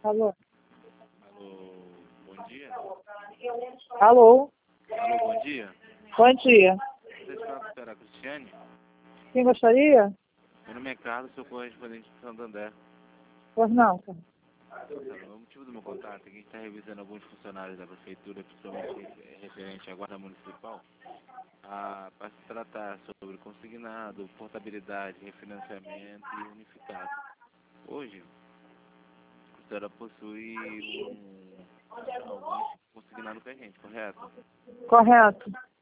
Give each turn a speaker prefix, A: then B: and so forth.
A: Alô?
B: Alô, bom dia.
A: Alô?
B: Alô, bom dia.
A: Bom dia.
B: Você está com a senhora Cristiane?
A: Quem gostaria?
B: Meu nome é Carlos, sou correspondente de Santander.
A: Pois não, cara.
B: O motivo do meu contato é que a gente está revisando alguns funcionários da prefeitura, principalmente referente à guarda municipal, para se tratar sobre consignado, portabilidade, refinanciamento e unificado. Hoje, a senhora possui alguns consignado com a gente, correto?
A: Correto.